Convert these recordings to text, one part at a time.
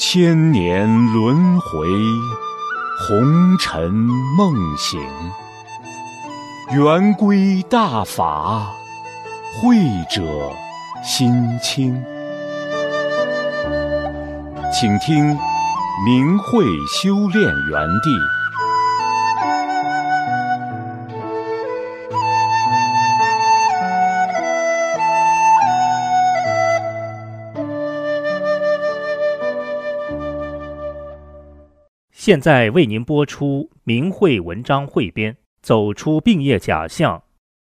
千年轮回，红尘梦醒。圆规大法，慧者心清。请听明慧修炼园地。 现在为您播出明慧文章汇编，走出病业假象。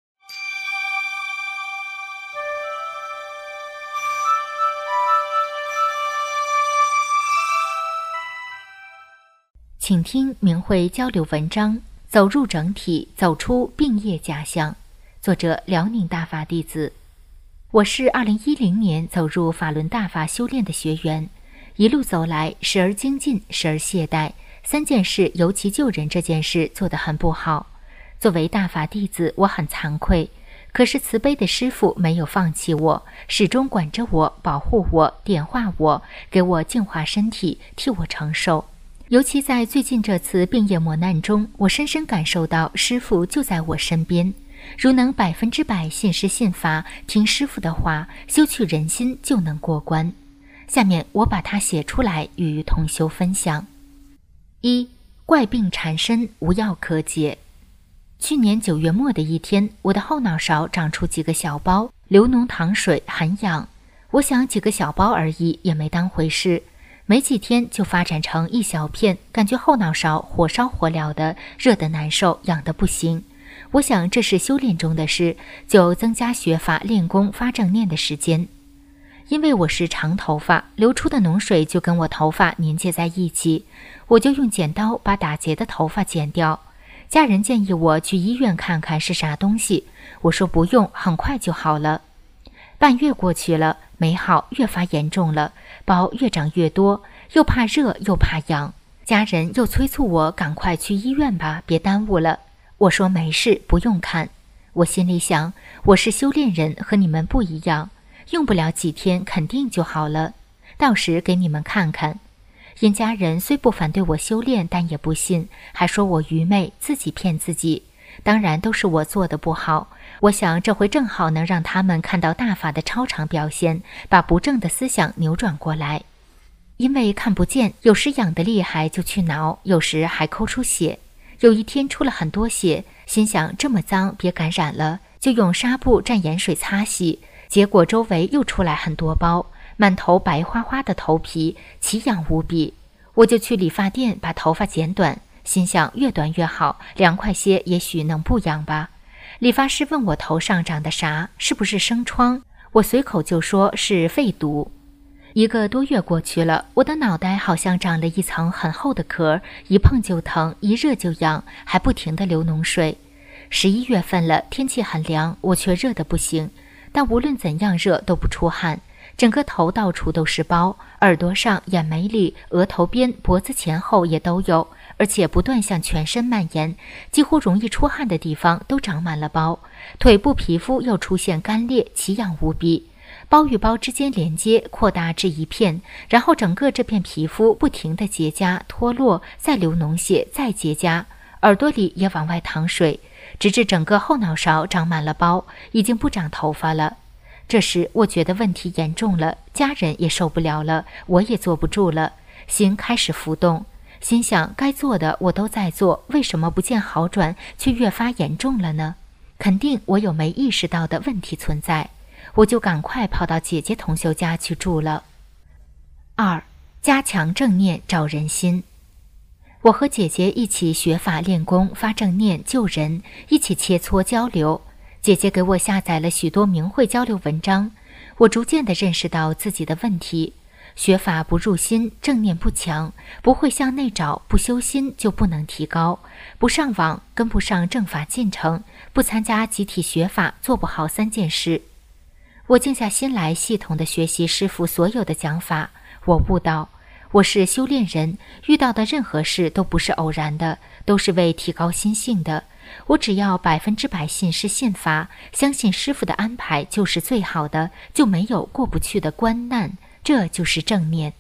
请听明慧交流文章，走入整体，走出病业假象。作者辽宁大法弟子。我是2010年走入法轮大法修炼的学员，一路走来，时而精进，时而懈怠，3件事，尤其救人这件事做得很不好。作为大法弟子，我很惭愧，可是慈悲的师父没有放弃我，始终管着我，保护我，点化我，给我净化身体，替我承受。尤其在最近这次病业磨难中，我深深感受到师父就在我身边。如能100%信师信法，听师父的话，修去人心，就能过关。下面我把它写出来，与同修分享。1. 怪病缠身，无药可解。去年9月末的一天，我的后脑勺长出几个小包，流脓淌水，很痒。我想几个小包而已，也没当回事。没几天就发展成一小片，感觉后脑勺火烧火燎的，热得难受，痒得不行。我想这是修炼中的事，就增加学法练功发正念的时间。因为我是长头发，流出的脓水就跟我头发粘结在一起，我就用剪刀把打结的头发剪掉。家人建议我去医院看看是啥东西，我说不用，很快就好了。半月过去了，没好，越发严重了，包越长越多，又怕热又怕痒，家人又催促我赶快去医院吧，别耽误了。我说没事，不用看。我心里想，我是修炼人，和你们不一样，用不了几天肯定就好了，到时给你们看看。因家人虽不反对我修炼，但也不信，还说我愚昧，自己骗自己。当然都是我做的不好，我想这回正好能让他们看到大法的超常表现，把不正的思想扭转过来。因为看不见，有时痒得厉害就去挠，有时还抠出血。有一天出了很多血，心想这么脏别感染了，就用纱布蘸盐水擦洗，结果周围又出来很多包，满头白花花的头皮，奇痒无比。我就去理发店把头发剪短，心想越短越好，凉快些也许能不痒吧。理发师问我头上长的啥，是不是生疮，我随口就说是肺毒。1个多月过去了，我的脑袋好像长了一层很厚的壳，一碰就疼，一热就痒，还不停地流脓水。11月份了，天气很凉，我却热得不行，但无论怎样热都不出汗，整个头到处都是包，耳朵上、眼眉里、额头边、脖子前后也都有，而且不断向全身蔓延，几乎容易出汗的地方都长满了包，腿部皮肤又出现干裂，奇痒无比。包与包之间连接，扩大至一片，然后整个这片皮肤不停地结痂脱落，再流脓血，再结痂，耳朵里也往外淌水，直至整个后脑勺长满了包，已经不长头发了。这时我觉得问题严重了，家人也受不了了，我也坐不住了，心开始浮动，心想该做的我都在做，为什么不见好转，却越发严重了呢？肯定我有没意识到的问题存在，我就赶快跑到姐姐同修家去住了。2. 加强正念找人心。我和姐姐一起学法练功发正念救人，一起切磋交流。姐姐给我下载了许多明慧交流文章，我逐渐地认识到自己的问题。学法不入心，正念不强，不会向内找，不修心就不能提高，不上网跟不上正法进程，不参加集体学法做不好3件事。我静下心来系统地学习师父所有的讲法，我悟到我是修炼人，遇到的任何事都不是偶然的，都是为提高心性的。我只要100%信师信法，相信师父的安排就是最好的，就没有过不去的关难，这就是正念。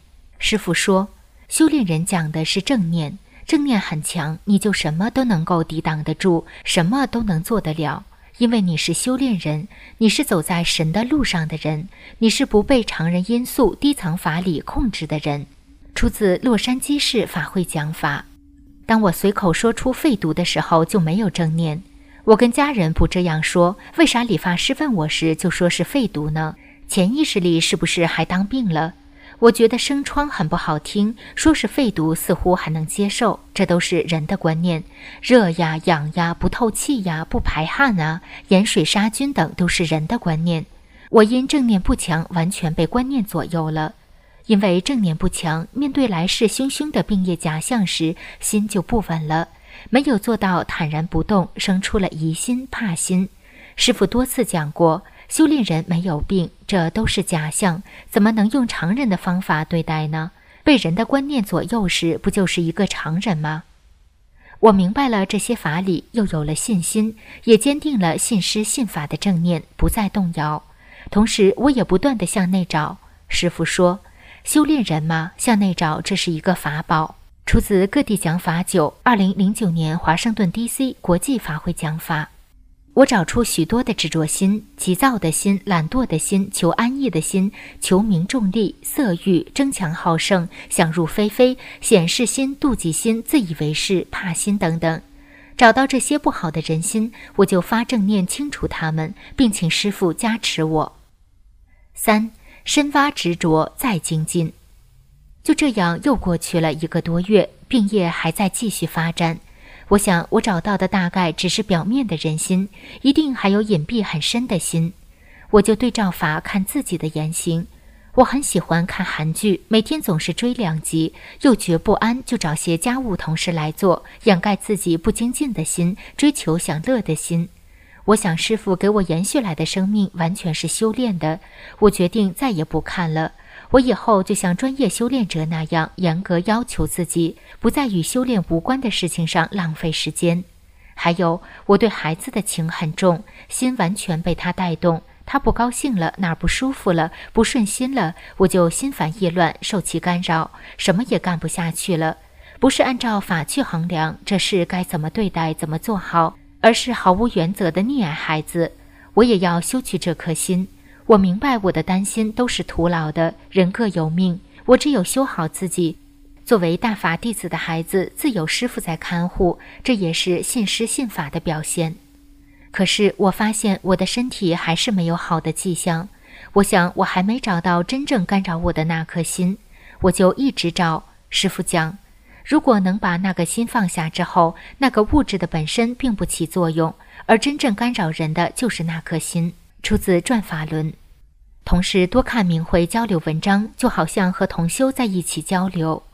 师父说，修炼人讲的是正念，正念很强，你就什么都能够抵挡得住，什么都能做得了。因为你是修炼人，你是走在神的路上的人，你是不被常人因素、低层法理控制的人。出自洛杉矶市法会讲法。当我随口说出废毒的时候，就没有正念。我跟家人不这样说，为啥理发师问我时就说是废毒呢？潜意识里是不是还当病了？我觉得生疮很不好听，说是废毒似乎还能接受，这都是人的观念。热呀、痒呀、不透气呀、不排汗啊、盐水杀菌等都是人的观念。我因正念不强，完全被观念左右了。因为正念不强，面对来势汹汹的病业假象时，心就不稳了，没有做到坦然不动，生出了疑心、怕心。师父多次讲过，修炼人没有病，这都是假象，怎么能用常人的方法对待呢？被人的观念左右时，不就是一个常人吗？我明白了这些法理，又有了信心，也坚定了信师信法的正念，不再动摇。同时，我也不断地向内找。师父说，修炼人嘛，向内找，这是一个法宝。出自各地讲法9 2009年华盛顿 DC 国际法会讲法。我找出许多的执着心、急躁的心、懒惰的心、求安逸的心、求名重利、色欲、争强好胜、想入非非、显示心、妒忌心、自以为是、怕心等等。找到这些不好的人心，我就发正念清除它们，并请师父加持我。3. 深挖执着，再精进。就这样又过去了1个多月，病业还在继续发展。我想我找到的大概只是表面的人心，一定还有隐蔽很深的心。我就对照法看自己的言行。我很喜欢看韩剧，每天总是追2集，又觉不安，就找些家务同事来做，掩盖自己不精进的心，追求享乐的心。我想师父给我延续来的生命完全是修炼的，我决定再也不看了。我以后就像专业修炼者那样严格要求自己，不在与修炼无关的事情上浪费时间。还有，我对孩子的情很重，心完全被他带动。他不高兴了，哪儿不舒服了，不顺心了，我就心烦意乱，受其干扰，什么也干不下去了。不是按照法去衡量这事该怎么对待，怎么做好，而是毫无原则的溺爱孩子。我也要修去这颗心。我明白我的担心都是徒劳的，人各有命，我只有修好自己。作为大法弟子的孩子，自有师父在看护，这也是信师信法的表现。可是我发现我的身体还是没有好的迹象，我想我还没找到真正干扰我的那颗心，我就一直找。师父讲，如果能把那个心放下之后，那个物质的本身并不起作用，而真正干扰人的就是那颗心。出自转法轮。同时多看明慧交流文章，就好像和同修在一起交流。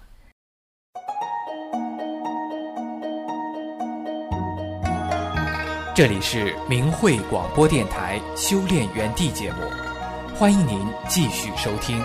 这里是明慧广播电台修炼园地节目，欢迎您继续收听。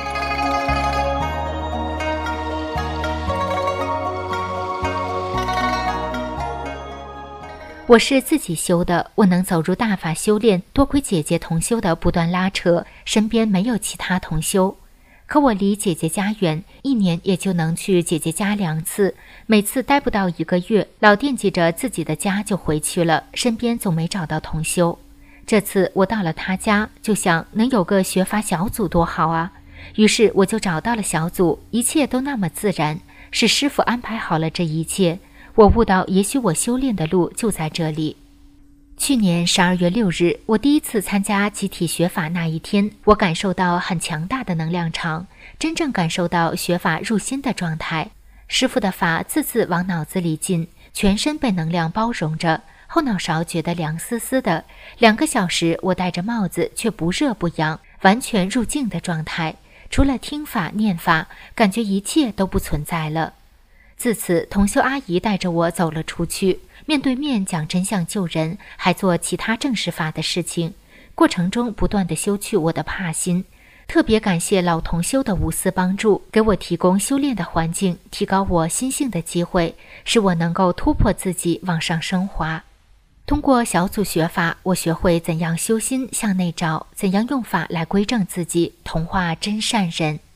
我是自己修的，我能走入大法修炼，多亏姐姐同修的不断拉扯，身边没有其他同修。可我离姐姐家远，1年也就能去姐姐家2次，每次待不到1个月，老惦记着自己的家就回去了，身边总没找到同修。这次我到了她家，就想能有个学法小组多好啊，于是我就找到了小组，一切都那么自然，是师父安排好了这一切。我悟到，也许我修炼的路就在这里。去年12月6日，我第一次参加集体学法那一天，我感受到很强大的能量场，真正感受到学法入心的状态。师父的法字字往脑子里进，全身被能量包容着，后脑勺觉得凉丝丝的。2个小时，我戴着帽子却不热不痒，完全入静的状态。除了听法念法，感觉一切都不存在了。自此，同修阿姨带着我走了出去，面对面讲真相救人，还做其他正实法的事情。过程中不断地修去我的怕心，特别感谢老同修的无私帮助，给我提供修炼的环境，提高我心性的机会，使我能够突破自己往上升华。通过小组学法，我学会怎样修心向内找，怎样用法来归正自己，同化真善人。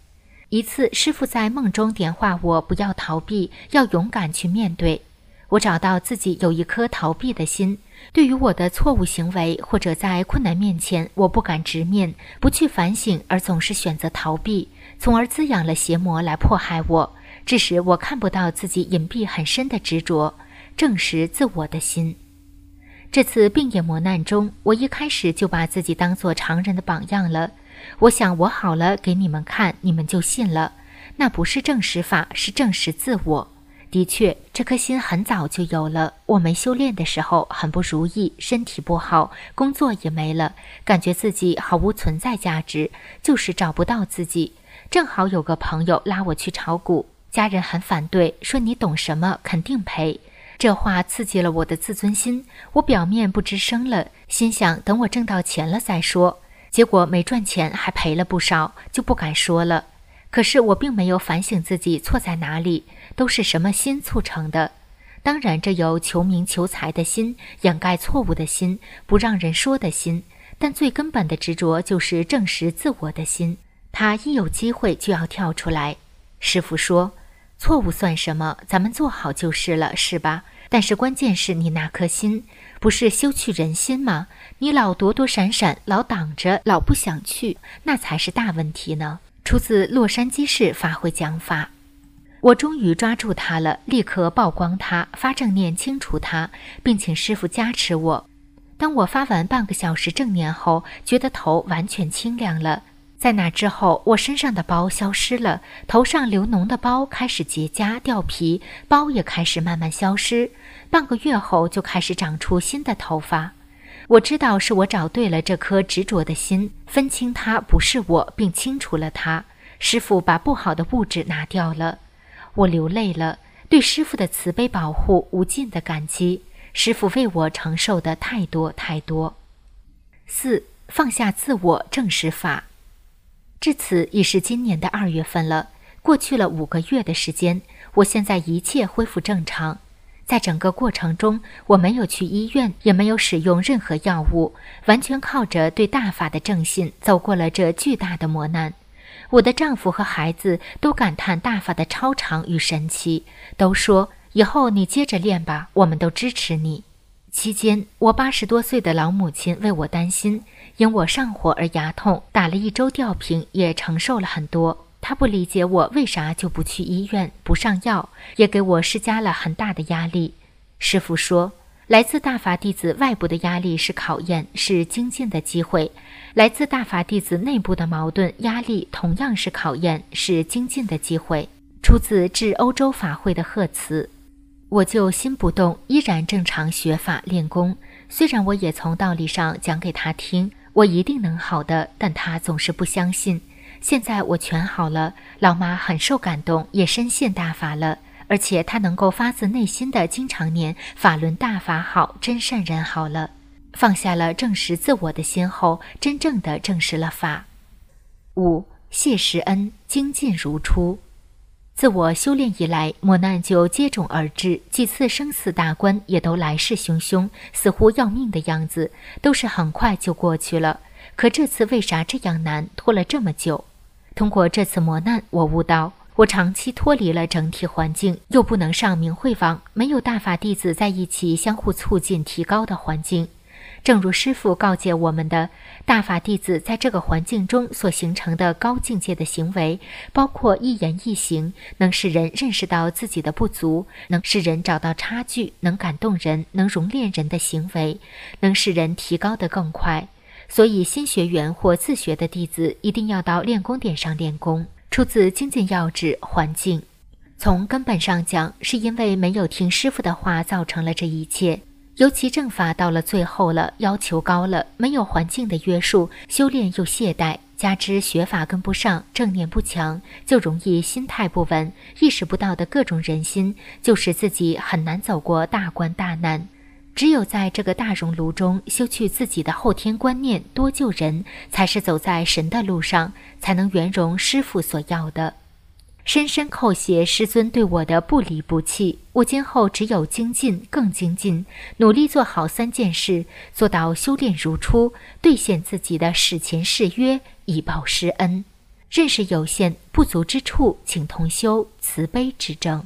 一次，师父在梦中点化我不要逃避，要勇敢去面对。我找到自己有一颗逃避的心，对于我的错误行为或者在困难面前，我不敢直面，不去反省，而总是选择逃避，从而滋养了邪魔来迫害我，致使我看不到自己隐蔽很深的执着，证实自我的心。这次病野磨难中，我一开始就把自己当作常人的榜样了。我想我好了给你们看，你们就信了。那不是证实法，是证实自我。的确，这颗心很早就有了。我没修炼的时候很不如意，身体不好，工作也没了，感觉自己毫无存在价值，就是找不到自己。正好有个朋友拉我去炒股，家人很反对，说你懂什么，肯定赔。这话刺激了我的自尊心，我表面不吱声了，心想等我挣到钱了再说。结果没赚钱，还赔了不少，就不敢说了。可是我并没有反省自己错在哪里，都是什么心促成的。当然这有求名求财的心，掩盖错误的心，不让人说的心，但最根本的执着就是证实自我的心，他一有机会就要跳出来。师父说，错误算什么，咱们做好就是了，是吧？但是关键是你那颗心，不是修去人心吗？你老躲躲闪闪，老挡着，老不想去，那才是大问题呢。出自洛杉矶市法会讲法。我终于抓住它了，立刻曝光它，发正念清除它，并请师父加持我。当我发完半个小时正念后，觉得头完全清亮了。在那之后，我身上的包消失了，头上流脓的包开始结痂掉皮，包也开始慢慢消失。半个月后就开始长出新的头发。我知道是我找对了这颗执着的心，分清它不是我，并清除了它。师父把不好的物质拿掉了，我流泪了，对师父的慈悲保护无尽的感激。师父为我承受的太多太多。4. 放下自我，正实法。至此已是今年的2月份了，过去了5个月的时间，我现在一切恢复正常。在整个过程中，我没有去医院，也没有使用任何药物，完全靠着对大法的正信走过了这巨大的磨难。我的丈夫和孩子都感叹大法的超常与神奇，都说以后你接着练吧，我们都支持你。期间，我80多岁的老母亲为我担心，因我上火而牙痛，打了1周吊瓶，也承受了很多。她不理解我为啥就不去医院，不上药，也给我施加了很大的压力。师父说，来自大法弟子外部的压力是考验，是精进的机会；来自大法弟子内部的矛盾压力同样是考验，是精进的机会。出自至欧洲法会的贺词。我就心不动，依然正常学法练功。虽然我也从道理上讲给他听，我一定能好的，但他总是不相信。现在我全好了，老妈很受感动，也深信大法了，而且她能够发自内心的经常念法轮大法好，真善人好了。放下了证实自我的心后，真正的证实了法。5. 谢师恩，精进如初。自我修炼以来，磨难就接踵而至，几次生死大关也都来势汹汹，似乎要命的样子，都是很快就过去了。可这次为啥这样难，拖了这么久？通过这次磨难，我悟到，我长期脱离了整体环境，又不能上明慧网，没有大法弟子在一起相互促进提高的环境。正如师父告诫我们的，大法弟子在这个环境中所形成的高境界的行为，包括一言一行，能使人认识到自己的不足，能使人找到差距，能感动人，能熔炼人的行为，能使人提高得更快。所以新学员或自学的弟子一定要到练功点上练功。出自精进要旨环境。从根本上讲，是因为没有听师父的话造成了这一切。尤其正法到了最后了，要求高了，没有环境的约束，修炼又懈怠，加之学法跟不上，正念不强，就容易心态不稳，意识不到的各种人心，就使自己很难走过大关大难。只有在这个大熔炉中修去自己的后天观念，多救人，才是走在神的路上，才能圆融师父所要的。深深叩谢师尊对我的不离不弃，我今后只有精进，更精进，努力做好3件事，做到修炼如初，兑现自己的史前誓约，以报师恩。 认识有限，不足之处，请同修慈悲指正。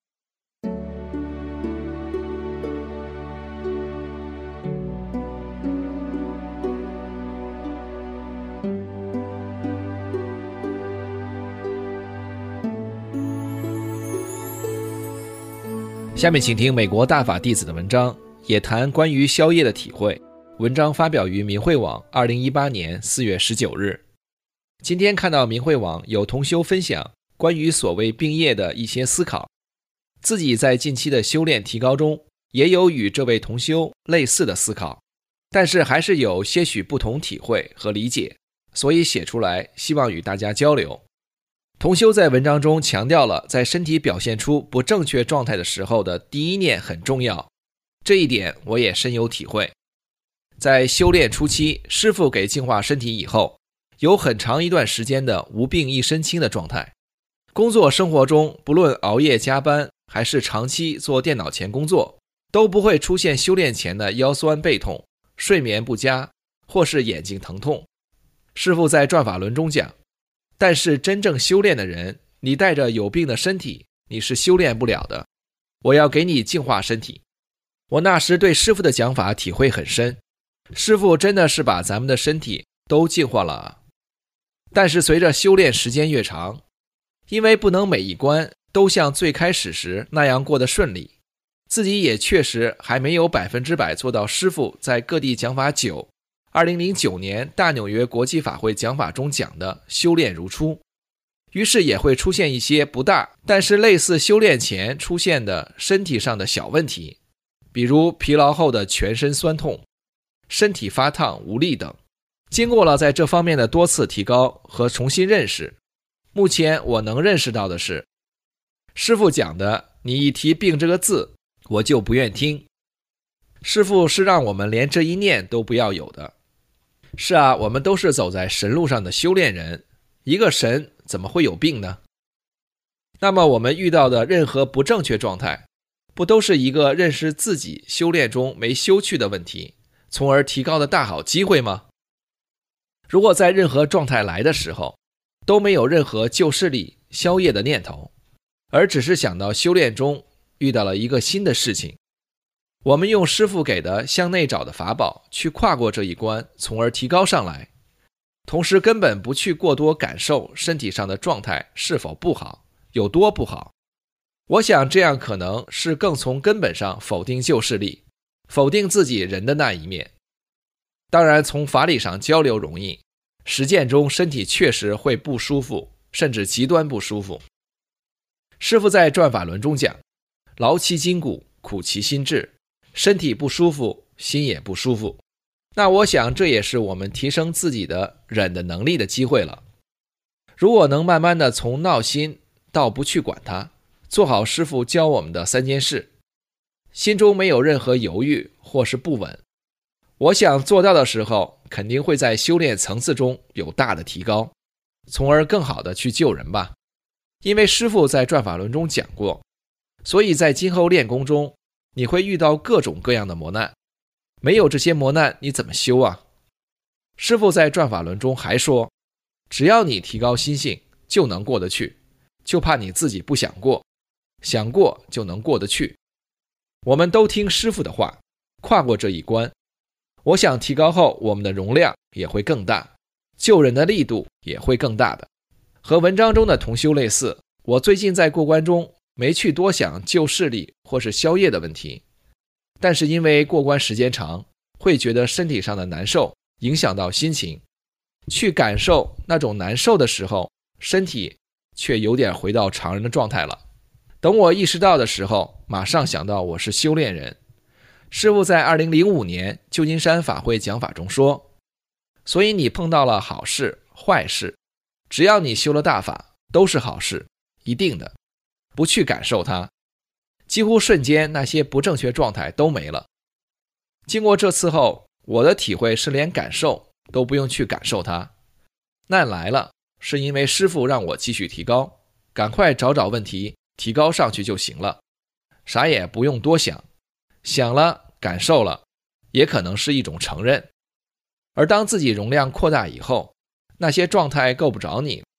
下面请听美国大法弟子的文章，也谈关于宵夜的体会。文章发表于明慧网2018年4月19日。今天看到明慧网有同修分享关于所谓病业的一些思考，自己在近期的修炼提高中也有与这位同修类似的思考，但是还是有些许不同体会和理解，所以写出来希望与大家交流。同修在文章中强调了在身体表现出不正确状态的时候的第一念很重要，这一点我也深有体会。在修炼初期，师父给净化身体以后，有很长一段时间的无病一身轻的状态。工作生活中，不论熬夜加班还是长期做电脑前工作，都不会出现修炼前的腰酸背痛、睡眠不佳或是眼睛疼痛。师父在转法轮中讲，但是真正修炼的人，你带着有病的身体，你是修炼不了的。我要给你净化身体。我那时对师父的讲法体会很深，师父真的是把咱们的身体都净化了啊。但是随着修炼时间越长，因为不能每一关都像最开始时那样过得顺利，自己也确实还没有100%做到师父在各地讲法92009年大纽约国际法会讲法中讲的修炼如初，于是也会出现一些不大但是类似修炼前出现的身体上的小问题，比如疲劳后的全身酸痛、身体发烫无力等。经过了在这方面的多次提高和重新认识，目前我能认识到的是，师父讲的你一提病这个字我就不愿听，师父是让我们连这一念都不要有的。是啊，我们都是走在神路上的修炼人，一个神怎么会有病呢？那么我们遇到的任何不正确状态，不都是一个认识自己修炼中没修去的问题，从而提高的大好机会吗？如果在任何状态来的时候，都没有任何救势力消业的念头，而只是想到修炼中遇到了一个新的事情，我们用师父给的向内找的法宝去跨过这一关，从而提高上来，同时根本不去过多感受身体上的状态是否不好，有多不好。我想这样可能是更从根本上否定旧势力，否定自己人的那一面。当然从法理上交流容易，实践中身体确实会不舒服，甚至极端不舒服。师父在转法轮中讲，劳其筋骨，苦其心志，身体不舒服，心也不舒服。那我想这也是我们提升自己的忍的能力的机会了。如果能慢慢的从闹心到不去管它，做好师父教我们的3件事，心中没有任何犹豫或是不稳，我想做到的时候，肯定会在修炼层次中有大的提高，从而更好的去救人吧。因为师父在转法轮中讲过，所以在今后练功中，你会遇到各种各样的磨难，没有这些磨难你怎么修啊？师父在转法轮中还说，只要你提高心性就能过得去，就怕你自己不想过，想过就能过得去。我们都听师父的话，跨过这一关，我想提高后我们的容量也会更大，救人的力度也会更大的。和文章中的同修类似，我最近在过关中没去多想救势力或是消业的问题，但是因为过关时间长，会觉得身体上的难受影响到心情，去感受那种难受的时候，身体却有点回到常人的状态了。等我意识到的时候，马上想到我是修炼人。师父在2005年旧金山法会讲法中说，所以你碰到了好事坏事，只要你修了大法都是好事，一定的，不去感受它，几乎瞬间那些不正确状态都没了。经过这次后，我的体会是连感受都不用去感受它，难来了是因为师父让我继续提高，赶快找问题提高上去就行了，啥也不用多想，想了感受了也可能是一种承认。而当自己容量扩大以后，那些状态够不着你，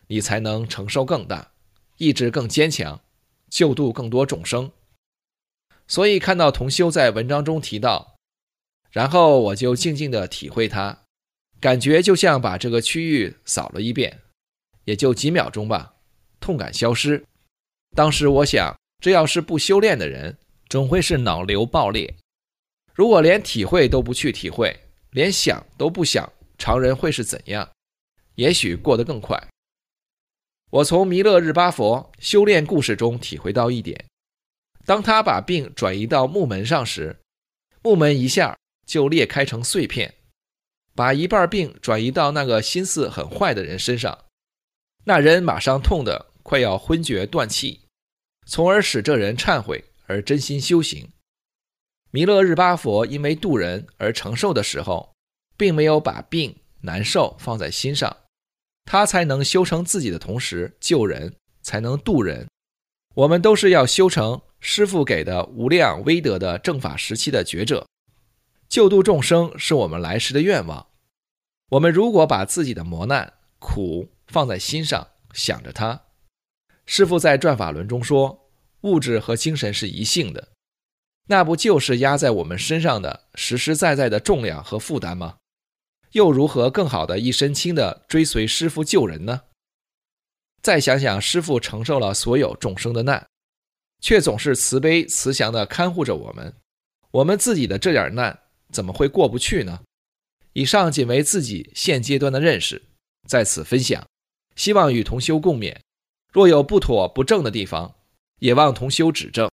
你才能承受更大，意志更坚强，救度更多众生。所以看到同修在文章中提到，然后我就静静地体会它，感觉就像把这个区域扫了一遍，也就几秒钟吧，痛感消失。当时我想，这要是不修炼的人，总会是脑瘤爆裂。如果连体会都不去体会，连想都不想，常人会是怎样？也许过得更快。我从弥勒日巴佛修炼故事中体会到一点，当他把病转移到木门上时，木门一下就裂开成碎片，把一半病转移到那个心思很坏的人身上，那人马上痛得快要昏厥断气，从而使这人忏悔而真心修行。弥勒日巴佛因为度人而承受的时候，并没有把病难受放在心上，他才能修成自己的同时救人，才能度人。我们都是要修成师父给的无量威德的正法时期的觉者，救度众生是我们来时的愿望。我们如果把自己的磨难苦放在心上，想着它，师父在转法轮中说，物质和精神是一性的，那不就是压在我们身上的实实在在的重量和负担吗？又如何更好的一身轻的追随师父救人呢？再想想师父承受了所有众生的难，却总是慈悲慈祥的看护着我们，我们自己的这点难怎么会过不去呢？以上仅为自己现阶段的认识，在此分享，希望与同修共勉，若有不妥不正的地方，也望同修指正。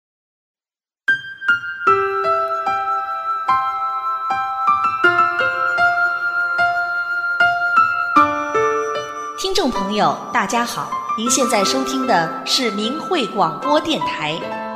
听众朋友大家好，您现在收听的是明慧广播电台。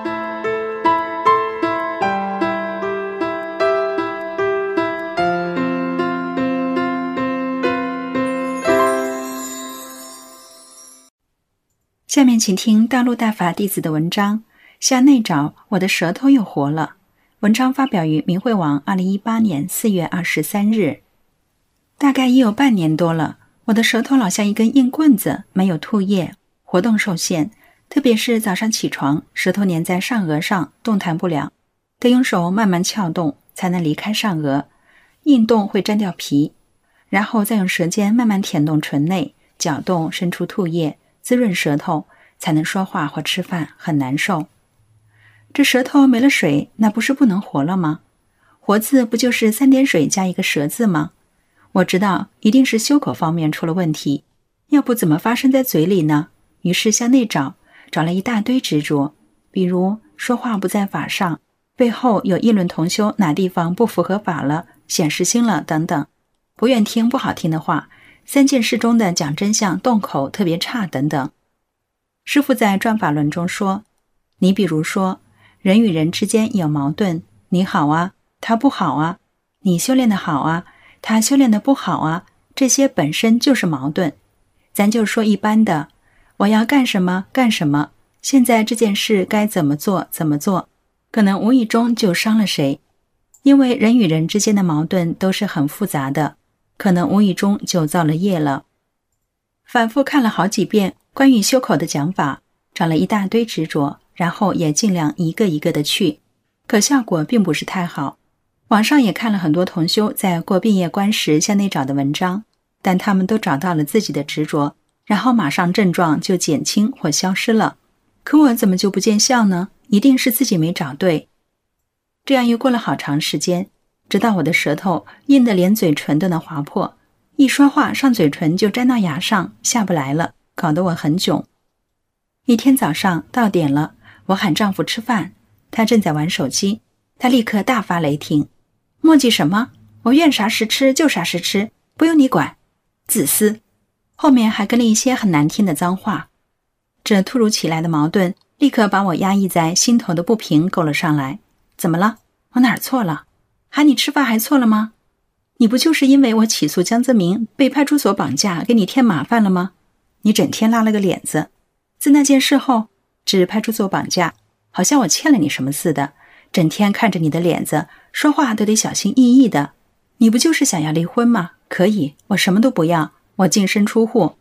下面请听大陆大法弟子的文章，向内找，我的舌头又活了。文章发表于明慧网2018年4月23日。大概已有半年多了，我的舌头老像一根硬棍子，没有吐液，活动受限，特别是早上起床，舌头粘在上颚上，动弹不了，得用手慢慢撬动才能离开上颚，硬动会粘掉皮，然后再用舌尖慢慢舔动唇内，搅动伸出吐液，滋润舌头，才能说话或吃饭，很难受。这舌头没了水，那不是不能活了吗？活字不就是3点水加一个舌字吗？我知道一定是修口方面出了问题，要不怎么发生在嘴里呢？于是向内找了一大堆执着，比如说话不在法上，背后有议论同修哪地方不符合法了，显示心了等等，不愿听不好听的话，3件事中的讲真相动口特别差等等。师父在转法轮中说，你比如说人与人之间有矛盾，你好啊，他不好啊，你修炼的好啊，他修炼的不好啊，这些本身就是矛盾。咱就说一般的，我要干什么干什么，现在这件事该怎么做怎么做，可能无意中就伤了谁。因为人与人之间的矛盾都是很复杂的，可能无意中就造了业了。反复看了好几遍关于修口的讲法，找了一大堆执着，然后也尽量一个一个的去，可效果并不是太好。网上也看了很多同修在过病业关时向内找的文章，但他们都找到了自己的执着，然后马上症状就减轻或消失了。可我怎么就不见效呢？一定是自己没找对。这样又过了好长时间，直到我的舌头硬得连嘴唇都能划破，一说话上嘴唇就粘到牙上，下不来了，搞得我很囧。一天早上到点了，我喊丈夫吃饭，他正在玩手机，他立刻大发雷霆，墨迹什么？我愿啥时吃就啥时吃，不用你管，自私。后面还跟了一些很难听的脏话。这突如其来的矛盾立刻把我压抑在心头的不平勾了上来。怎么了？我哪儿错了？喊你吃饭还错了吗？你不就是因为我起诉江泽民被派出所绑架给你添麻烦了吗？你整天拉了个脸子，自那件事后指派出所绑架，好像我欠了你什么似的，整天看着你的脸子，说话都得小心翼翼的。你不就是想要离婚吗？可以，我什么都不要，我净身出户，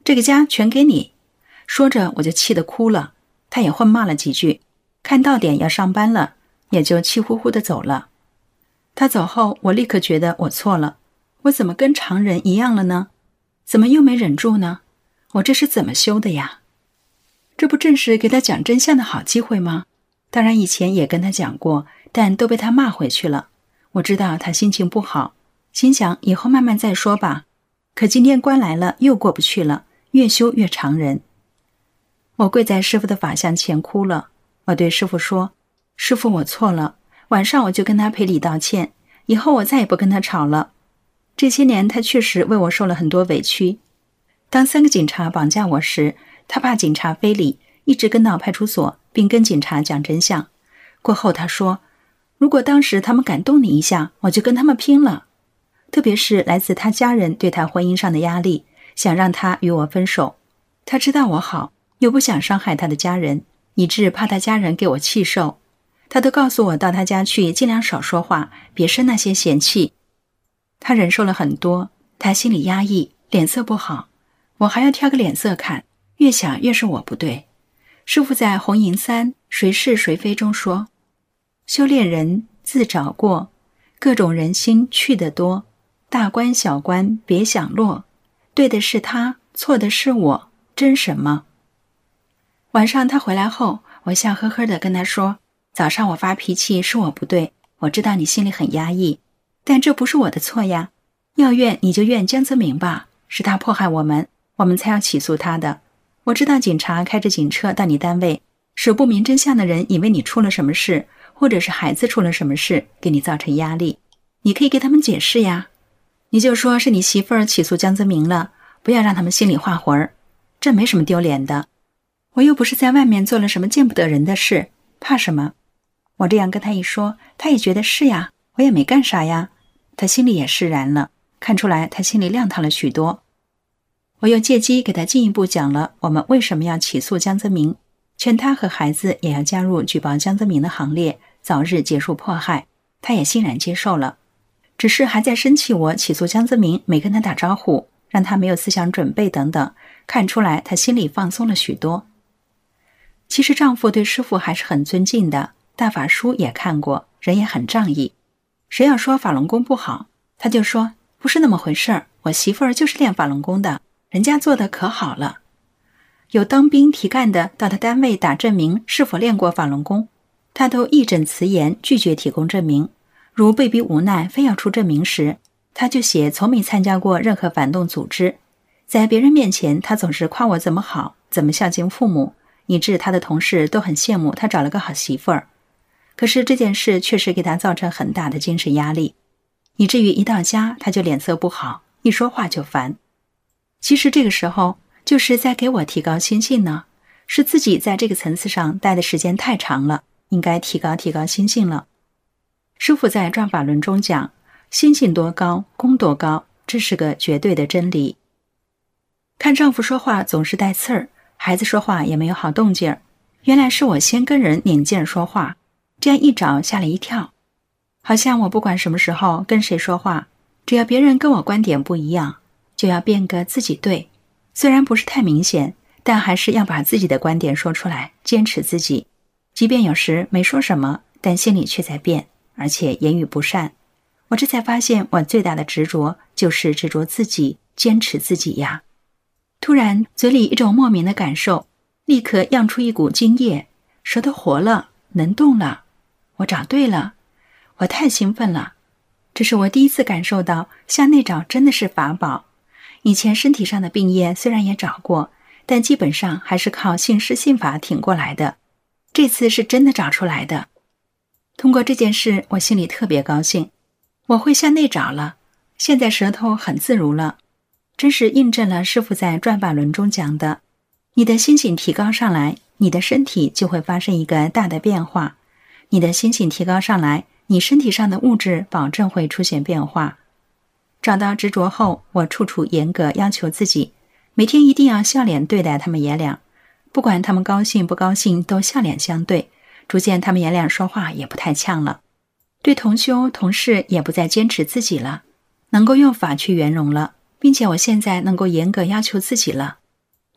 这个家全给你。说着我就气得哭了，他也混骂了几句，看到点要上班了，也就气呼呼地走了。他走后，我立刻觉得我错了，我怎么跟常人一样了呢？怎么又没忍住呢？我这是怎么修的呀？这不正是给他讲真相的好机会吗？当然以前也跟他讲过，但都被他骂回去了。我知道他心情不好，心想以后慢慢再说吧。可今天关来了，又过不去了，越修越常人。我跪在师父的法像前哭了，我对师父说：师父，我错了，晚上我就跟他赔礼道歉，以后我再也不跟他吵了。这些年他确实为我受了很多委屈。当3个警察绑架我时，他怕警察非礼，一直跟到派出所，并跟警察讲真相。过后他说，如果当时他们敢动你一下，我就跟他们拼了。特别是来自他家人对他婚姻上的压力，想让他与我分手。他知道我好，又不想伤害他的家人，以致怕他家人给我气受。他都告诉我到他家去尽量少说话，别生那些嫌弃。他忍受了很多，他心里压抑，脸色不好，我还要挑个脸色看，越想越是我不对。师父在《红银3谁是谁非》中说，修炼人自找过，各种人心去得多，大官小官别想落，对的是他，错的是我，争什么？晚上他回来后，我笑呵呵地跟他说，早上我发脾气是我不对，我知道你心里很压抑，但这不是我的错呀，要怨你就怨江泽民吧，是他迫害我们，我们才要起诉他的。我知道警察开着警车到你单位，是不明真相的人以为你出了什么事，或者是孩子出了什么事，给你造成压力，你可以给他们解释呀，你就说是你媳妇儿起诉江泽民了，不要让他们心里画魂儿，这没什么丢脸的。我又不是在外面做了什么见不得人的事，怕什么？我这样跟他一说，他也觉得是呀，我也没干啥呀，他心里也释然了，看出来他心里亮堂了许多。我又借机给他进一步讲了我们为什么要起诉江泽民，劝他和孩子也要加入举报江泽民的行列，早日结束迫害，他也欣然接受了。只是还在生气我起诉江泽民没跟他打招呼，让他没有思想准备等等，看出来他心里放松了许多。其实丈夫对师父还是很尊敬的，大法书也看过，人也很仗义。谁要说法轮功不好，他就说不是那么回事儿，我媳妇儿就是练法轮功的，人家做的可好了。有当兵提干的到他单位打证明是否练过法轮功，他都义正辞严拒绝提供证明，如被逼无奈非要出证明时，他就写从没参加过任何反动组织。在别人面前他总是夸我怎么好，怎么孝敬父母，以致他的同事都很羡慕他找了个好媳妇儿。可是这件事确实给他造成很大的精神压力，以至于一到家他就脸色不好，一说话就烦。其实这个时候就是在给我提高心性呢，是自己在这个层次上待的时间太长了，应该提高心性了。师父在《转法轮》中讲，心性多高，功多高，这是个绝对的真理。看丈夫说话总是带刺儿，孩子说话也没有好动静儿，原来是我先跟人拧劲儿说话，这样一找吓了一跳。好像我不管什么时候跟谁说话，只要别人跟我观点不一样，就要变个自己对，虽然不是太明显，但还是要把自己的观点说出来，坚持自己。即便有时没说什么，但心里却在变，而且言语不善。我这才发现我最大的执着就是执着自己，坚持自己呀。突然嘴里一种莫名的感受，立刻漾出一股精液，舌头活了，能动了，我找对了，我太兴奋了。这是我第一次感受到向内找真的是法宝。以前身体上的病业虽然也找过，但基本上还是靠信师信法挺过来的，这次是真的找出来的。通过这件事我心里特别高兴，我会向内找了，现在舌头很自如了，真是印证了师父在《转法轮》中讲的，你的心性提高上来，你的身体就会发生一个大的变化，你的心性提高上来，你身体上的物质保证会出现变化。找到执着后，我处处严格要求自己，每天一定要笑脸对待他们爷俩，不管他们高兴不高兴都笑脸相对，逐渐他们爷俩说话也不太呛了。对同修同事也不再坚持自己了，能够用法去圆融了，并且我现在能够严格要求自己了，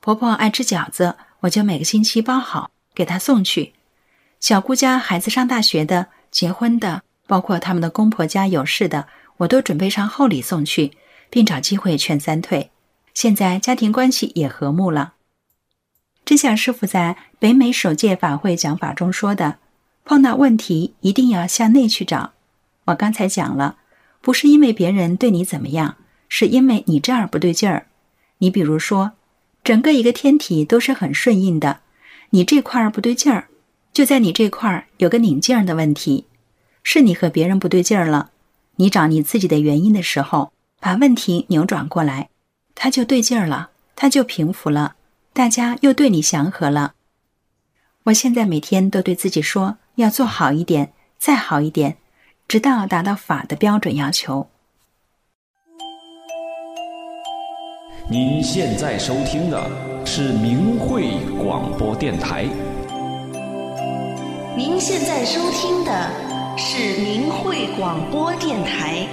婆婆爱吃饺子，我就每个星期包好给她送去。小姑家孩子上大学的、结婚的，包括他们的公婆家有事的，我都准备上厚礼送去，并找机会劝三退。现在家庭关系也和睦了。真像师父在北美首届法会讲法中说的，碰到问题一定要向内去找。我刚才讲了，不是因为别人对你怎么样，是因为你这儿不对劲儿。你比如说，整个一个天体都是很顺应的，你这块儿不对劲儿，就在你这块儿有个拧劲儿的问题，是你和别人不对劲儿了。你找你自己的原因的时候，把问题扭转过来，它就对劲儿了，它就平复了，大家又对你祥和了。我现在每天都对自己说，要做好一点，再好一点，直到达到法的标准要求。 您现在收听的是明慧广播电台。 您现在收听的是明慧广播电台。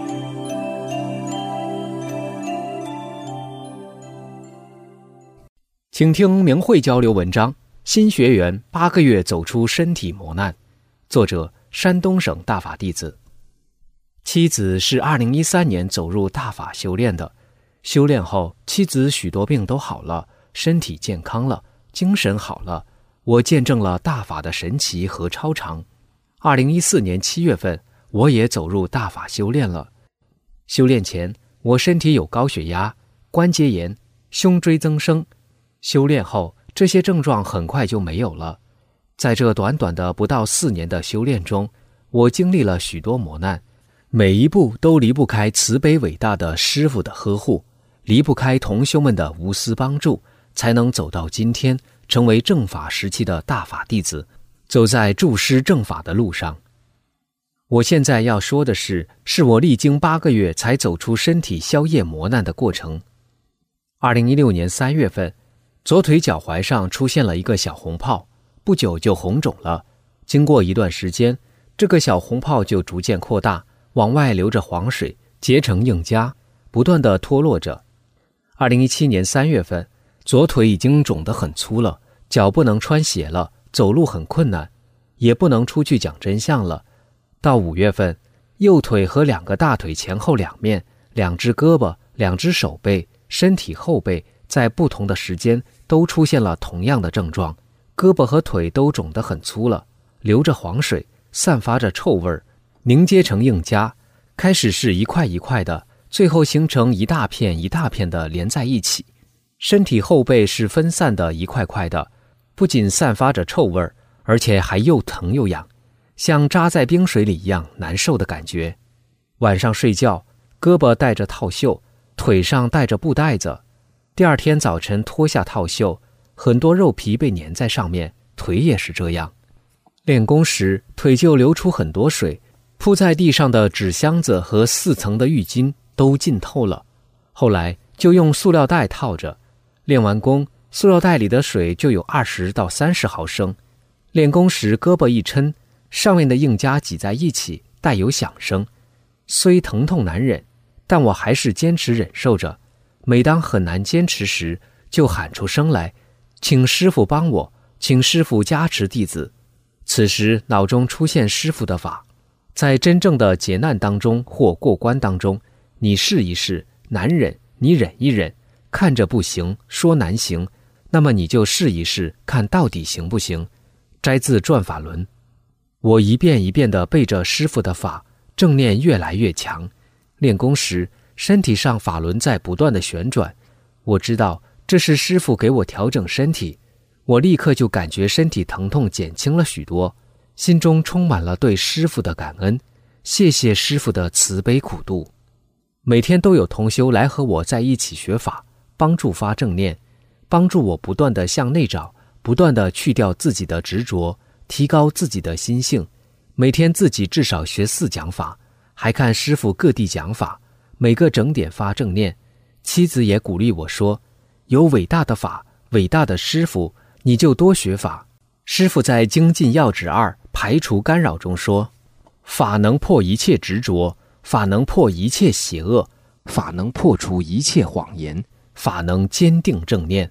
请听明慧交流文章：新学员8个月走出身体磨难。作者：山东省大法弟子。妻子是2013年走入大法修炼的。修炼后，妻子许多病都好了，身体健康了，精神好了。我见证了大法的神奇和超常。2014年7月份，我也走入大法修炼了。修炼前，我身体有高血压、关节炎、胸椎增生。修炼后，这些症状很快就没有了。在这短短的不到4年的修炼中，我经历了许多磨难，每一步都离不开慈悲伟大的师父的呵护，离不开同修们的无私帮助，才能走到今天，成为正法时期的大法弟子，走在助师正法的路上。我现在要说的是我历经8个月才走出身体消业磨难的过程。2016年3月份，左腿脚踝上出现了一个小红泡，不久就红肿了。经过一段时间，这个小红泡就逐渐扩大，往外流着黄水，结成硬痂，不断地脱落着。2017年3月份，左腿已经肿得很粗了，脚不能穿鞋了，走路很困难，也不能出去讲真相了。到5月份，右腿和2个大腿前后两面、2只胳膊、2只手背、身体后背在不同的时间都出现了同样的症状，胳膊和腿都肿得很粗了，流着黄水，散发着臭味，凝结成硬痂，开始是一块一块的，最后形成一大片一大片的连在一起。身体后背是分散的一块块的，不仅散发着臭味，而且还又疼又痒，像扎在冰水里一样难受的感觉。晚上睡觉，胳膊带着套袖，腿上带着布带子，第二天早晨脱下套袖，很多肉皮被粘在上面，腿也是这样。练功时，腿就流出很多水，铺在地上的纸箱子和4层的浴巾都浸透了。后来就用塑料袋套着，练完功，塑料袋里的水就有20到30毫升。练功时胳膊一抻，上面的硬痂挤在一起，带有响声。虽疼痛难忍，但我还是坚持忍受着。每当很难坚持时，就喊出声来，请师父帮我，请师父加持弟子。此时脑中出现师父的法，在真正的劫难当中或过关当中，你试一试，难忍你忍一忍，看着不行，说难行，那么你就试一试，看到底行不行。摘自转法轮。我一遍一遍地背着师父的法，正念越来越强。练功时，身体上法轮在不断地旋转，我知道这是师父给我调整身体。我立刻就感觉身体疼痛减轻了许多，心中充满了对师父的感恩，谢谢师父的慈悲苦度。每天都有同修来和我在一起学法，帮助发正念，帮助我不断地向内找，不断地去掉自己的执着，提高自己的心性。每天自己至少学4讲法，还看师父各地讲法，每个整点发正念。妻子也鼓励我说，有伟大的法，伟大的师父，你就多学法。师父在精进要旨2排除干扰中说，法能破一切执着，法能破一切邪恶，法能破除一切谎言，法能坚定正念。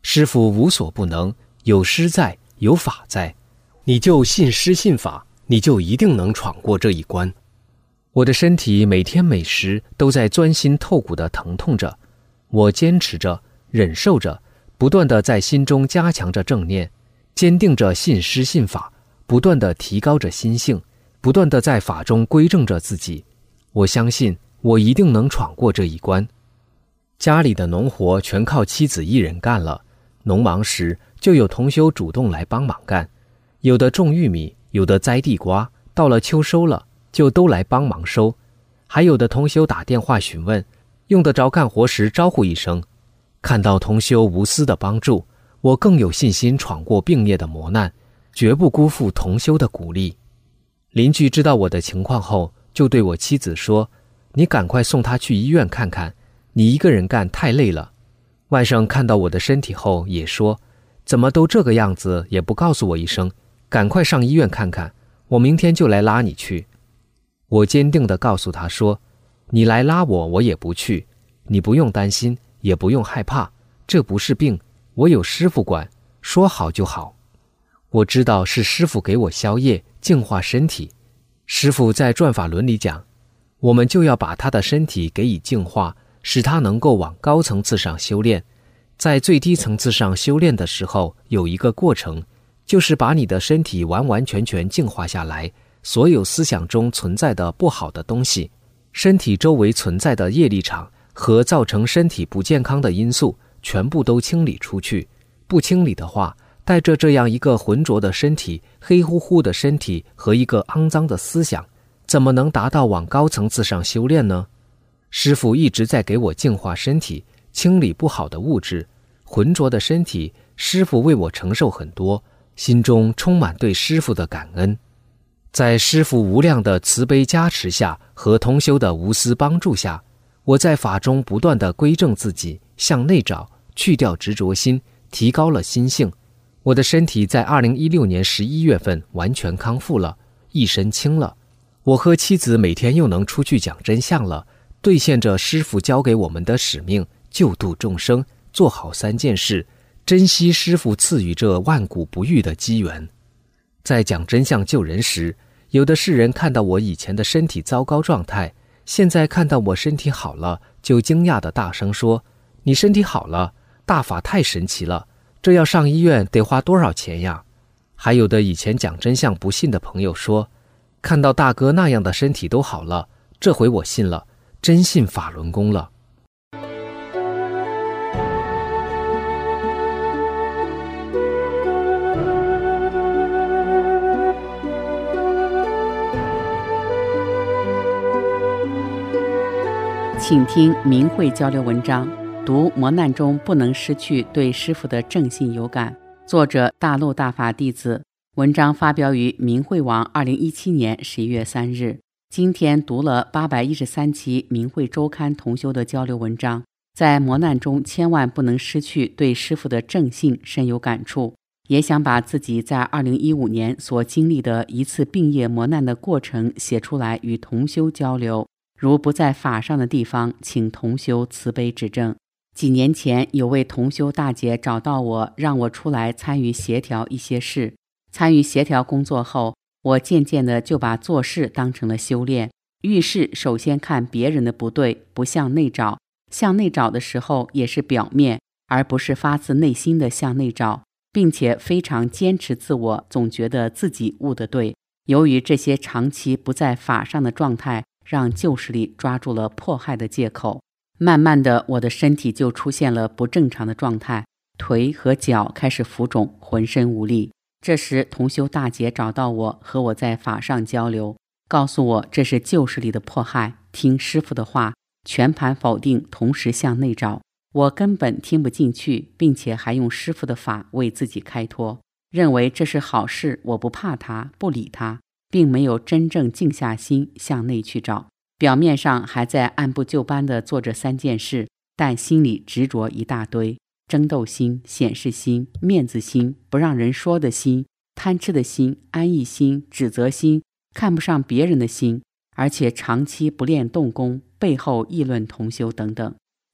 师父无所不能，有师在，有法在，你就信师信法，你就一定能闯过这一关。我的身体每天每时都在钻心透骨地疼痛着，我坚持着，忍受着，不断地在心中加强着正念，坚定着信师信法，不断地提高着心性，不断地在法中归正着自己。我相信我一定能闯过这一关。家里的农活全靠妻子一人干了，农忙时就有同修主动来帮忙干，有的种玉米，有的栽地瓜，到了秋收了就都来帮忙收，还有的同修打电话询问，用得着干活时招呼一声。看到同修无私的帮助，我更有信心闯过病业的磨难，绝不辜负同修的鼓励。邻居知道我的情况后，就对我妻子说，你赶快送他去医院看看，你一个人干太累了。外甥看到我的身体后也说，怎么都这个样子也不告诉我一声，赶快上医院看看，我明天就来拉你去。我坚定地告诉他说，你来拉我，我也不去，你不用担心，也不用害怕，这不是病，我有师父管，说好就好。我知道是师父给我消业，净化身体。师父在转法轮里讲，我们就要把他的身体给予净化，使他能够往高层次上修炼。在最低层次上修炼的时候，有一个过程，就是把你的身体完完全全净化下来，所有思想中存在的不好的东西，身体周围存在的业力场和造成身体不健康的因素，全部都清理出去。不清理的话，带着这样一个浑浊的身体，黑乎乎的身体和一个肮脏的思想，怎么能达到往高层次上修炼呢？师父一直在给我净化身体，清理不好的物质，浑浊的身体，师父为我承受很多，心中充满对师父的感恩。在师父无量的慈悲加持下和同修的无私帮助下，我在法中不断地归正自己，向内找，去掉执着心，提高了心性。我的身体在2016年11月份完全康复了，一身轻了。我和妻子每天又能出去讲真相了，兑现着师父交给我们的使命，救度众生，做好3件事，珍惜师父赐予这万古不遇的机缘。在讲真相救人时，有的世人看到我以前的身体糟糕状态，现在看到我身体好了，就惊讶地大声说，你身体好了，大法太神奇了，这要上医院得花多少钱呀？还有的以前讲真相不信的朋友说，看到大哥那样的身体都好了，这回我信了，真信法轮功了。 请听明慧交流文章，读磨难中不能失去对师父的正信有感。作者大陆大法弟子，文章发表于明慧网2017年11月3日。今天读了813期明慧周刊同修的交流文章，在磨难中千万不能失去对师父的正信深有感触，也想把自己在2015年所经历的一次病业磨难的过程写出来与同修交流。如不在法上的地方，请同修慈悲指正。几年前有位同修大姐找到我，让我出来参与协调一些事。参与协调工作后，我渐渐的就把做事当成了修炼。遇事首先看别人的不对，不向内找，向内找的时候也是表面，而不是发自内心的向内找，并且非常坚持自我，总觉得自己悟得对。由于这些长期不在法上的状态，让旧势力抓住了迫害的借口，慢慢的我的身体就出现了不正常的状态，腿和脚开始浮肿，浑身无力。这时同修大姐找到我，和我在法上交流，告诉我这是旧势力的迫害，听师父的话，全盘否定，同时向内找。我根本听不进去，并且还用师父的法为自己开脱，认为这是好事，我不怕他，不理他，并没有真正静下心向内去找。表面上还在按部就班地做着3件事，但心里执着一大堆，争斗心、显示心、面子心、不让人说的心、贪吃的心、安逸心、指责心、看不上别人的心，而且长期不练动功，背后议论同修等等。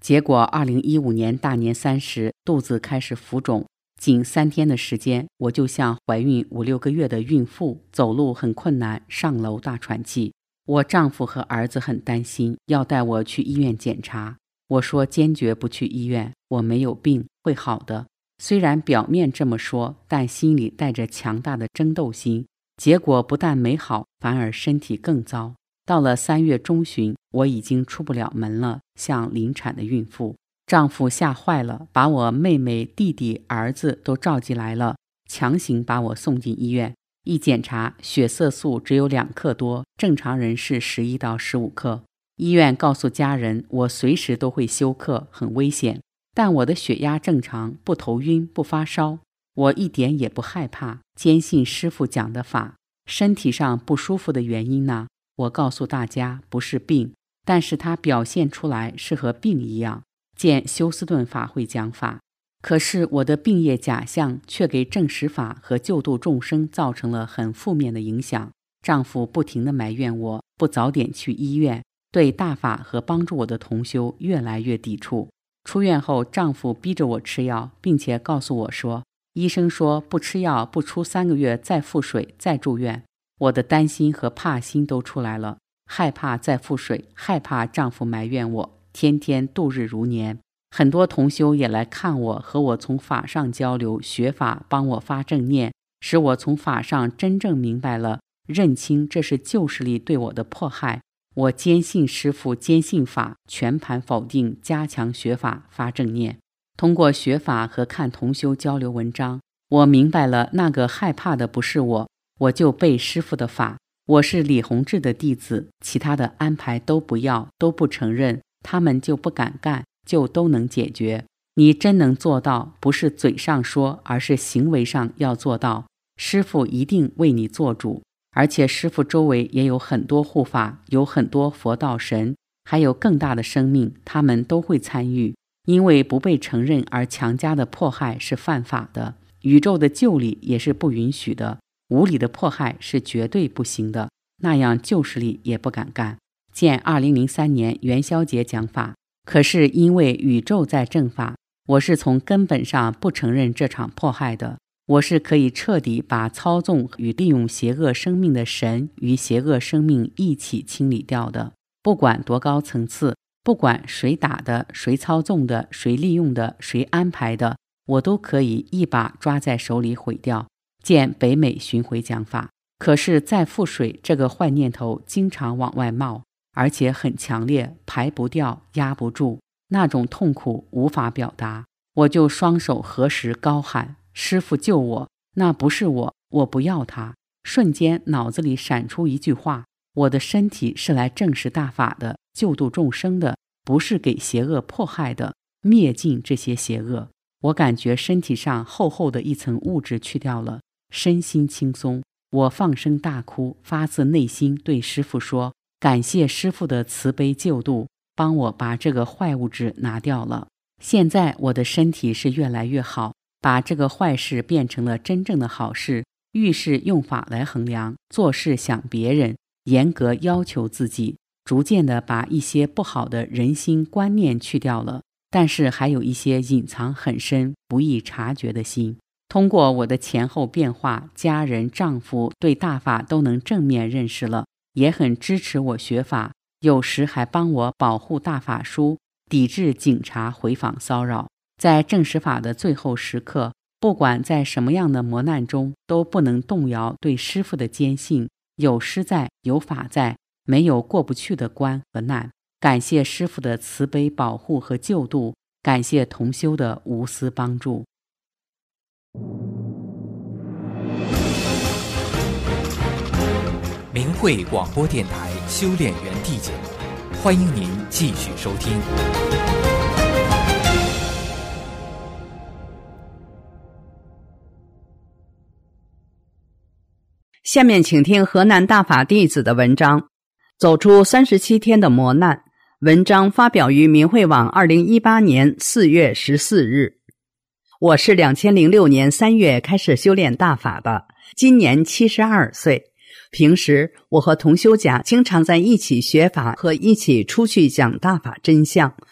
结果2015年大年30肚子开始浮肿，仅3天的时间，我就像怀孕5、6个月的孕妇，走路很困难，上楼大喘气。我丈夫和儿子很担心，要带我去医院检查。我说坚决不去医院，我没有病，会好的。虽然表面这么说，但心里带着强大的争斗心。结果不但没好，反而身体更糟。到了3月中旬，我已经出不了门了，像临产的孕妇。丈夫吓坏了，把我妹妹、弟弟、儿子都召集来了，强行把我送进医院。一检查，血色素只有2克多，正常人是11到15克。医院告诉家人，我随时都会休克，很危险。但我的血压正常，不头晕，不发烧。我一点也不害怕，坚信师父讲的法。身体上不舒服的原因呢？我告诉大家，不是病，但是它表现出来是和病一样。见休斯顿法会讲法。可是我的病业假象却给正实法和救度众生造成了很负面的影响。丈夫不停地埋怨我不早点去医院，对大法和帮助我的同修越来越抵触。出院后，丈夫逼着我吃药，并且告诉我说，医生说不吃药不出3个月再腹水再住院。我的担心和怕心都出来了，害怕再腹水，害怕丈夫埋怨我，天天度日如年。很多同修也来看我，和我从法上交流，学法帮我发正念，使我从法上真正明白了，认清这是旧势力对我的迫害。我坚信师父，坚信法，全盘否定，加强学法，发正念。通过学法和看同修交流文章，我明白了那个害怕的不是我，我就背师父的法。我是李洪志的弟子，其他的安排都不要，都不承认，他们就不敢干，就都能解决。你真能做到，不是嘴上说，而是行为上要做到。师父一定为你做主，而且师父周围也有很多护法，有很多佛道神，还有更大的生命，他们都会参与。因为不被承认而强加的迫害是犯法的，宇宙的救理也是不允许的，无理的迫害是绝对不行的，那样旧势力也不敢干。见2003年元宵节讲法。可是因为宇宙在正法，我是从根本上不承认这场迫害的。我是可以彻底把操纵与利用邪恶生命的神与邪恶生命一起清理掉的。不管多高层次，不管谁打的，谁操纵的，谁利用的，谁安排的，我都可以一把抓在手里毁掉。见北美巡回讲法。可是再覆水这个坏念头经常往外冒，而且很强烈，排不掉，压不住，那种痛苦无法表达。我就双手合十高喊，师父救我，那不是我，我不要他。瞬间脑子里闪出一句话，我的身体是来证实大法的，救度众生的，不是给邪恶迫害的，灭尽这些邪恶。我感觉身体上厚厚的一层物质去掉了，身心轻松。我放声大哭，发自内心对师父说，感谢师父的慈悲救度，帮我把这个坏物质拿掉了。现在我的身体是越来越好，把这个坏事变成了真正的好事。遇事用法来衡量，做事想别人，严格要求自己，逐渐的把一些不好的人心观念去掉了，但是还有一些隐藏很深不易察觉的心。通过我的前后变化，家人丈夫对大法都能正面认识了，也很支持我学法，有时还帮我保护大法书，抵制警察回访骚扰。在证实法的最后时刻，不管在什么样的磨难中，都不能动摇对师父的坚信，有师在，有法在，没有过不去的关和难。感谢师父的慈悲保护和救度，感谢同修的无私帮助。 明慧广播电台修炼园地节目，欢迎您继续收听。 下面请听河南大法弟子的文章，走出37天的磨难。文章发表于明慧网2018年4月14日。我是2006年3月开始修炼大法的，今年72岁。平时我和同修甲经常在一起学法和一起出去讲大法真相。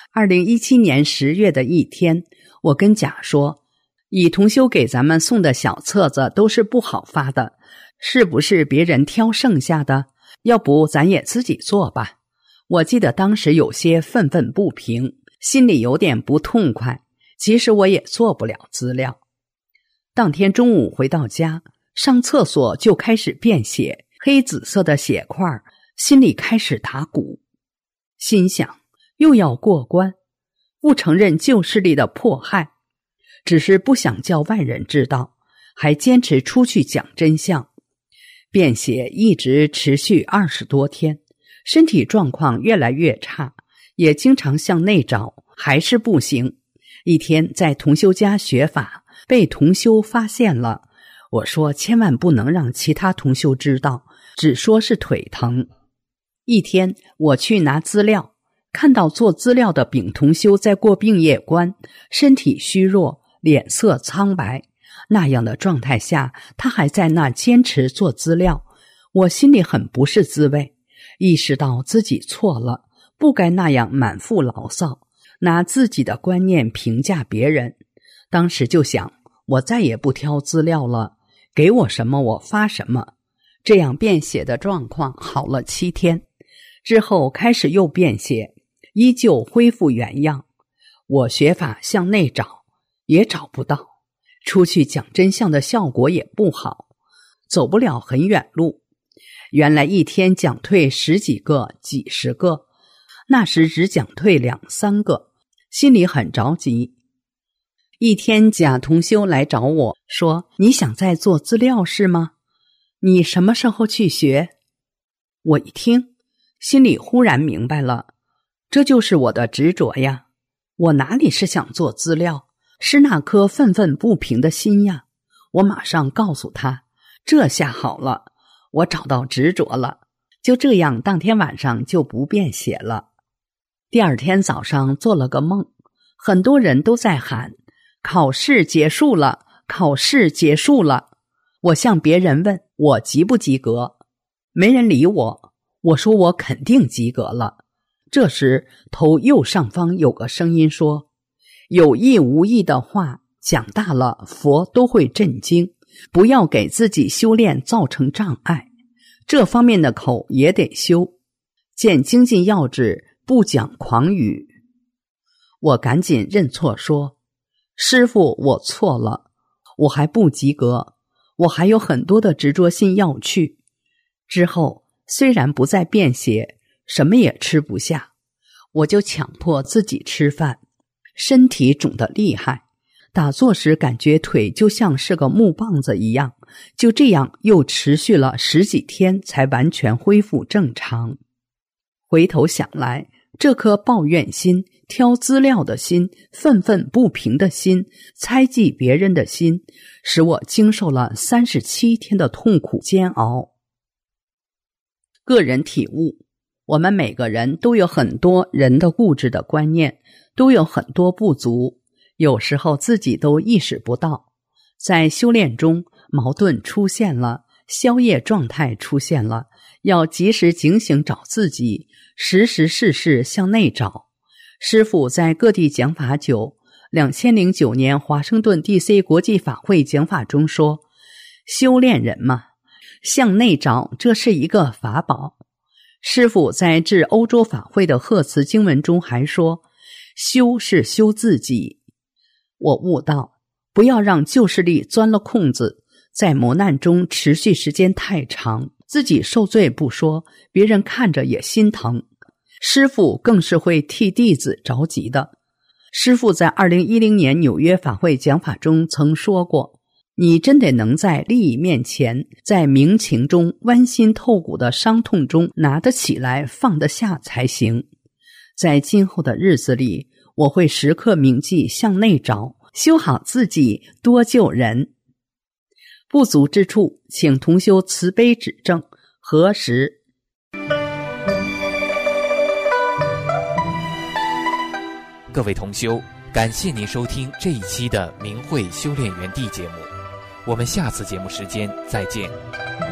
2017年10月的一天，我跟甲说，乙同修给咱们送的小册子都是不好发的，是不是别人挑剩下的？要不咱也自己做吧。我记得当时有些愤愤不平，心里有点不痛快，其实我也做不了资料。当天中午回到家，上厕所就开始便血，黑紫色的血块，心里开始打鼓，心想又要过关，不承认旧势力的迫害，只是不想叫外人知道，还坚持出去讲真相。便血一直持续20多天，身体状况越来越差，也经常向内找，还是不行。一天在同修家学法，被同修发现了，我说千万不能让其他同修知道，只说是腿疼。一天我去拿资料，看到做资料的丙同修在过病业关，身体虚弱，脸色苍白，那样的状态下他还在那坚持做资料，我心里很不是滋味，意识到自己错了，不该那样满腹牢骚，拿自己的观念评价别人。当时就想，我再也不挑资料了，给我什么我发什么。这样便血的状况好了7天，之后开始又便血，依旧恢复原样。我学法向内找，也找不到，出去讲真相的效果也不好，走不了很远路。原来一天讲退10几个、几十个，那时只讲退2、3个，心里很着急。一天甲同修来找我说，你想再做资料是吗？你什么时候去学？我一听，心里忽然明白了，这就是我的执着呀。我哪里是想做资料，是那颗愤愤不平的心呀。我马上告诉他，这下好了，我找到执着了。就这样，当天晚上就不便写了。第二天早上做了个梦，很多人都在喊，考试结束了，考试结束了。我向别人问我及不及格，没人理我，我说我肯定及格了。这时头右上方有个声音说，有意无意的话讲大了，佛都会震惊，不要给自己修炼造成障碍，这方面的口也得修，见精进要旨，不讲狂语。我赶紧认错说，师父，我错了，我还不及格，我还有很多的执着心要去。之后虽然不再便血，什么也吃不下，我就强迫自己吃饭，身体肿得厉害，打坐时感觉腿就像是个木棒子一样，就这样又持续了10几天才完全恢复正常。回头想来，这颗抱怨心、挑资料的心、愤愤不平的心、猜忌别人的心，使我经受了37天的痛苦煎熬。个人体悟，我们每个人都有很多人的固执的观念，都有很多不足，有时候自己都意识不到。在修炼中，矛盾出现了，消业状态出现了，要及时警醒找自己，时时事事向内找。师父在各地讲法久，2009年华盛顿 DC 国际法会讲法中说，修炼人嘛，向内找，这是一个法宝。师父在致欧洲法会的贺词经文中还说，修是修自己。我悟到，不要让旧势力钻了空子，在磨难中持续时间太长，自己受罪不说，别人看着也心疼。师父更是会替弟子着急的。师父在2010年纽约法会讲法中曾说过，你真得能在利益面前，在明情中剜心透骨的伤痛中拿得起来放得下才行。在今后的日子里，我会时刻铭记向内找，修好自己，多救人。不足之处，请同修慈悲指正，核实。 各位同修，感谢您收听这一期的明慧修炼园地节目，我们下次节目时间再见。